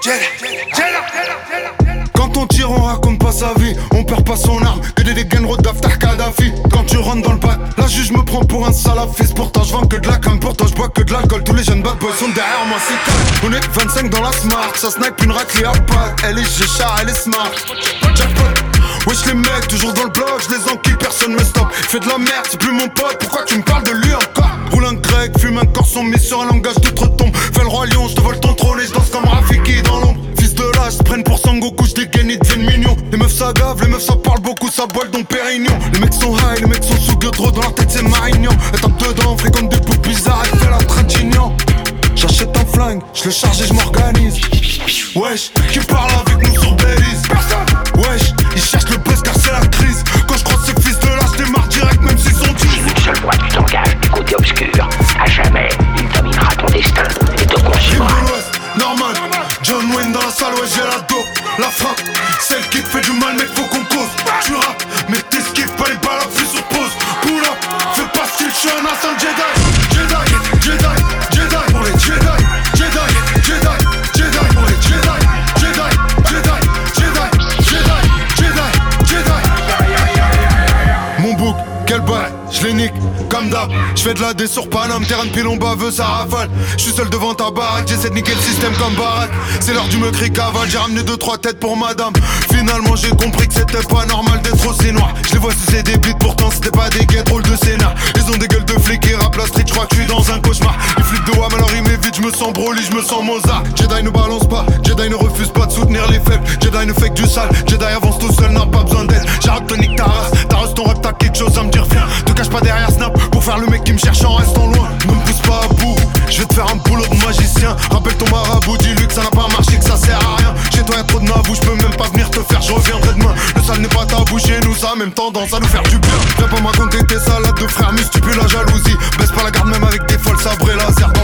Quand on tire, on raconte pas sa vie. On perd pas son arme, que des dégaines d'Aftar Kadhafi. Quand tu rentres dans le bac, la juge me prend pour un salafiste. Pourtant je vends que de la cam, pourtant je bois que de l'alcool. Tous les jeunes bad boys sont derrière moi, c'est calme. On est 25 dans la smart, ça snipe une raclée à pas. Elle est Géchard, elle est smart. Jackpot. Wesh les mecs, toujours dans le bloc, je les enquille, personne me stoppe. Fais de la merde, c'est plus mon pote, pourquoi tu me parles de lui encore? Roule un grec, fume un corson, mis sur un langage d'outre-tombe. Fais le roi lion, je te vole ton trône et je danse comme Rafiki dans l'ombre. Fils de lâche, se prennent pour Sangoku, je dégaine, ils deviennent mignons. Les meufs ça gave, les meufs ça parle beaucoup, ça boile dans Pérignon. Les mecs sont high, les mecs sont sous trop dans leur tête c'est Marignan. Elle tape dedans, fréquente des boucs bizarres, elle fait la Trintignant. J'achète un flingue, je le charge et je m'organise. Wesh, qui parle avec nous sur Belize? Wesh, ils cherchent le buzz car c'est la crise. Quand je croise ces fils de là, je démarre direct même s'ils sont 10. Une seule fois tu t'engages du côté obscur, à jamais il dominera ton destin et te consumera. Normal, John Wayne dans la salle, ouais j'ai la dope. La frappe, celle qui te fait du mal mec faut qu'on cause. Tu rappes, mais t'esquives pas les balles à plus sur pause. Pull up, fais pas style, je suis un assassin Jedi. Jedi pour les Jedi. Jedi pour les Jedi. Mon bouc, quel bail, je les nique comme d'hab. Je fais de la dé sur Paname, terrain de pilon baveux, ça rafale. Je suis seul devant ta baraque, j'essaie de niquer le système comme baraque. C'est l'heure du meurtrier cavale, j'ai ramené 2-3 têtes pour madame. Finalement j'ai compris que c'était pas normal d'être aussi noir. Je les vois sucer des bites, pourtant c'était pas des guettes, drôle de scénar. Ils ont des gueules de flics et rap la street, je crois que je suis dans un cauchemar. Ils flippent de WAM alors il m'évite, je me sens Broly, je me sens Mozart. Jedi ne balance pas, Jedi ne refuse pas de soutenir les faibles. Jedi ne fait que du sale, Jedi avance tout seul, n'a pas besoin d'aide. J'arrête de nique ta race, ton rap t'as quelque chose à me dire, viens. Te cache pas derrière Snap, pour faire le mec qui me cherche en restant loin. Ne me pousse pas à bout, je vais te faire un boulot de magicien. Rappelle ton marabout, dis-lui que ça n'a pas marché, que ça sert à rien. Chez toi y'a trop de navou, je peux même pas venir te faire, je reviendrai demain. Le sale n'est pas tabou chez nous, ça a même tendance à nous faire du bien. Viens pas me raconter tes salades de frères mus, tu pues la jalousie. Baisse pas la garde même avec des folles sabrées laser.